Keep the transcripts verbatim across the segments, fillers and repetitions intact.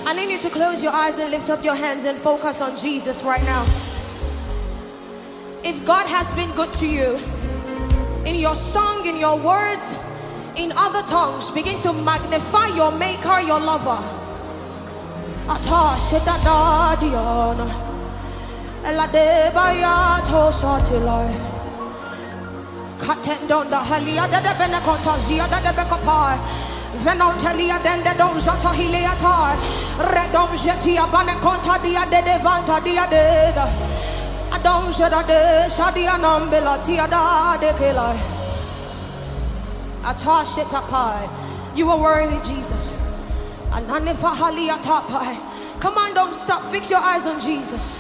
I need you to close your eyes and lift up your hands and focus on Jesus right now. If God has been good to you, in your song, in your words, in other tongues, begin to magnify your maker, your lover. Venom telia dende dom zata hileata redom jetia bane conta dia de devanta dia de adom jeda de shadia nambela tia da de kela atashita pai. You are worthy, Jesus. Ananifa haliata pai. Come on, don't stop. Fix your eyes on Jesus.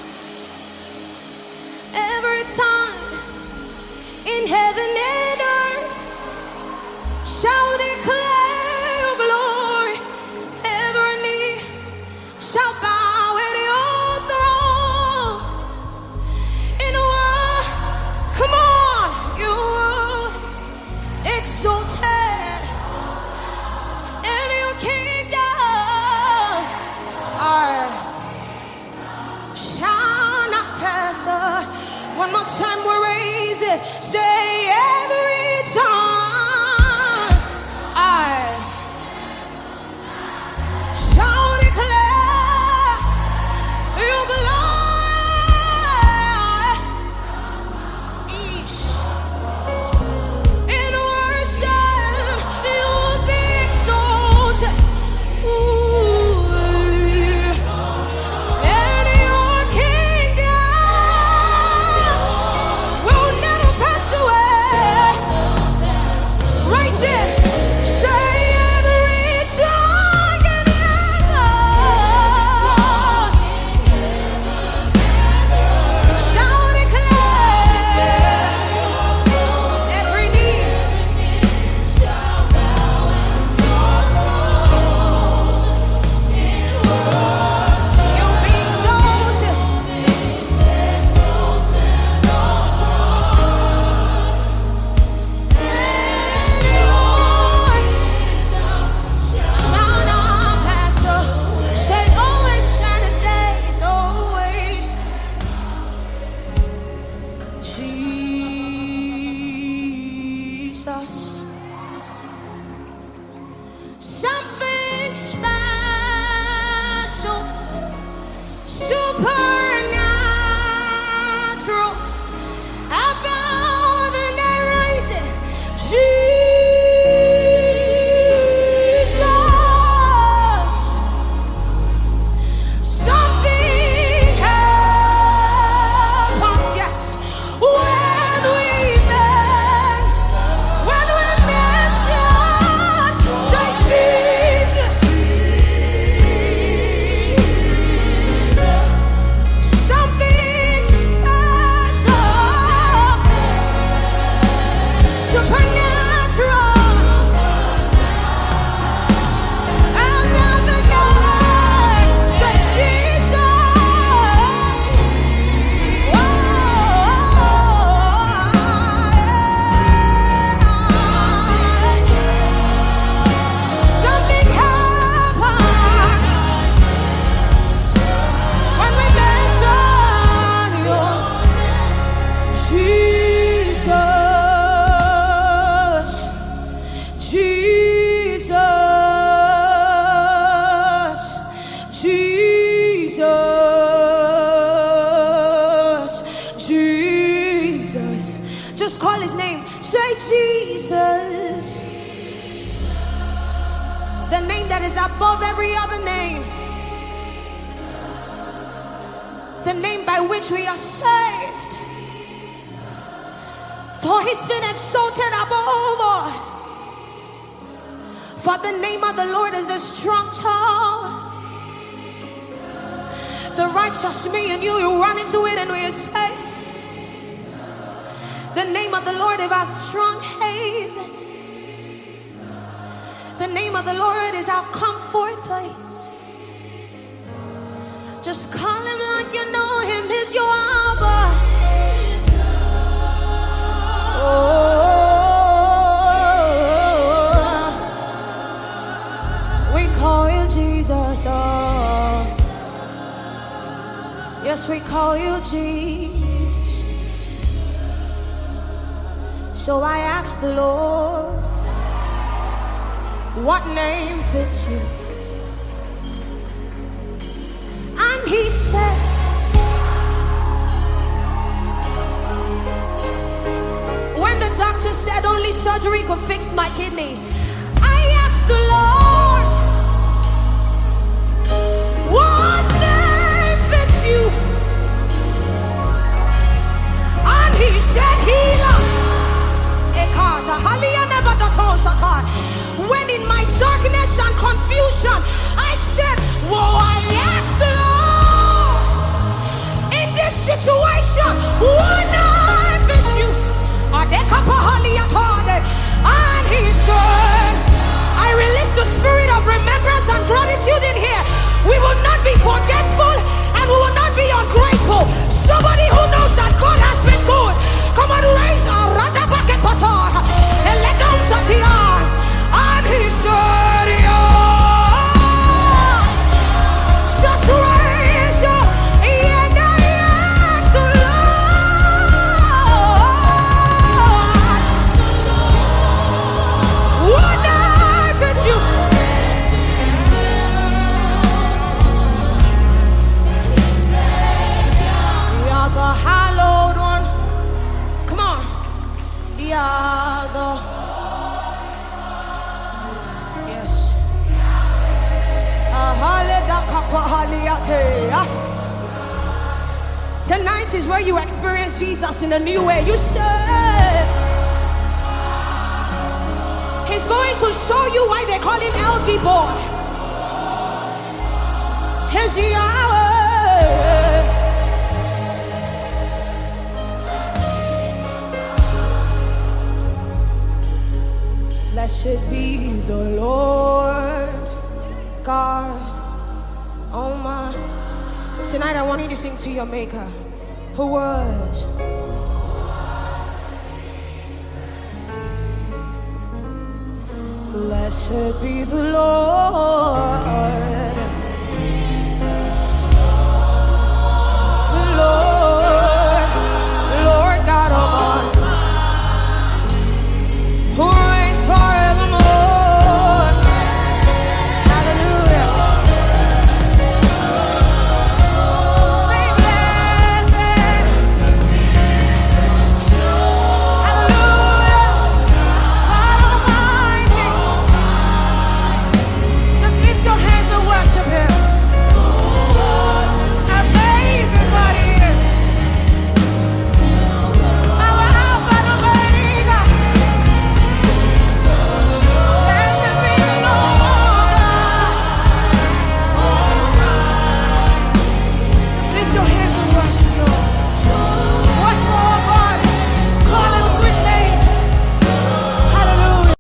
Every time in heaven and earth shall declare your glory. Every knee shall bow at your throne. In a word, come on, you are exalted in your kingdom. I shall not pass. One more time, we raise it. Say every time. Something special, supernatural about the name rising Jesus. Something happens, yes, when we met, when we mention, say Jesus. Something special, supernatural. Another name, say Jesus. Something happens when we mention your Jesus, Jesus, Jesus, Jesus. Just call his name. Say Jesus. The name that is above every other name. The name by which we are saved. For he's been exalted above all. For the name of the Lord is a strong tower. The righteous, me and you, you run into it and we are safe. The name of the Lord is our strong haven. The name of the Lord is our comfort place. Just call him like you know him. He's your Abba. Oh, we call you Jesus. Oh. Yes, we call you Jesus. So I asked the Lord, what name fits you? And he said, when the doctor said only surgery could fix my kidney, I asked the Lord, what name fits you? And he said, healer. When in my darkness and confusion, I said, whoa, I asked the Lord, in this situation, what name fits you? And he said, I release the spirit of remembrance and gratitude in here. We will not be forgetful and we will not be ungrateful. Somebody who knows that God has been good, come on, raise our rada bucket patar and let down Satya. And he said, yeah, just raise your hand and ask the Lord, what name fits you? You're the hallowed one. Come on. You're the yes. Tonight is where you experience Jesus in a new way. You say he's going to show you why they call him El Gibor. Here's Yahweh. Blessed be the Lord God Almighty. Tonight I want you to sing to your Maker, who was, blessed be the Lord